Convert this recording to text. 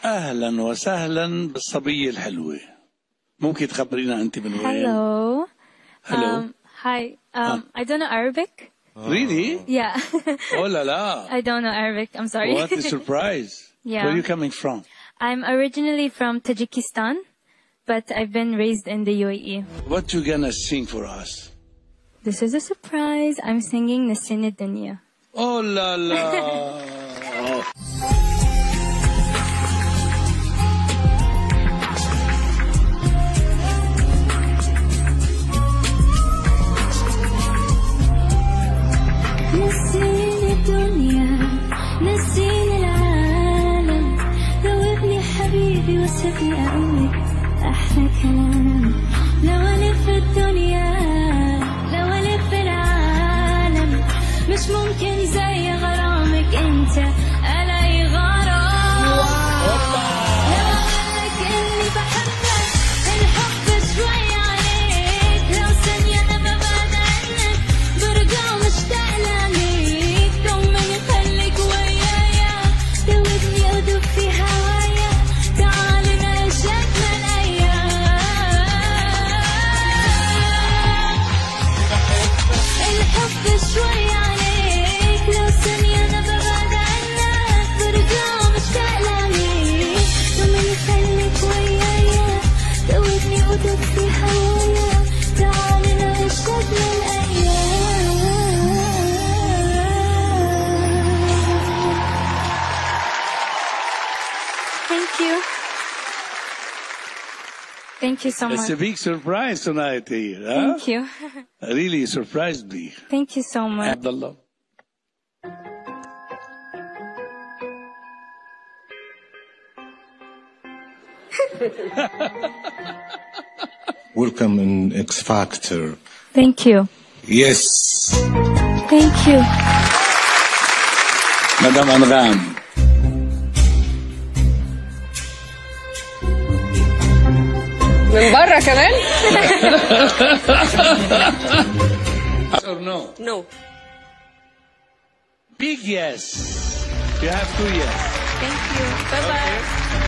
أهلا وسهلا بالصبية الحلوة. ممكن تخبرينا أنت من وين؟ Hello. Hello. Hi. I don't know Arabic. Really? Yeah. Oh la la. I don't know Arabic. I'm sorry. What a surprise. Yeah. Where are you coming from? I'm originally from Tajikistan, but I've been raised in the UAE. What you gonna sing for us? This is a surprise. I'm singing Nassin Dunya. Oh la la. نسيني الدنيا نسيني العالم ذوبني حبيبي وسيبني أقولك أحلى كلام لو ألف الدنيا لو ألف العالم مش ممكن زي غرامك أنت ألاقي غرام لو أقولك إني بحبك الحب شوي عليك لو ثانية أنا ببعد عنك برجع مشتاق لك طمني خليك ويايا دوبني أدوب في هوايا تعال نعيش أجمل أيام الحب شوي عليك لو ثانية أنا ببعد عنك برجع مشتاق لك طمني خليك ويايا دوبني أدوب في هوايا تعال نعيش أجمل أيام. Thank you. Thank you so It's much. a big surprise tonight here. Huh? Thank you. Really surprised me. Thank you so much. Abdullah. Welcome in X Factor. Thank you. Yes. Thank you. Madam Angham. من برا كمان؟ Or no? No. Big yes. You have 2 yes. Thank you. Bye bye.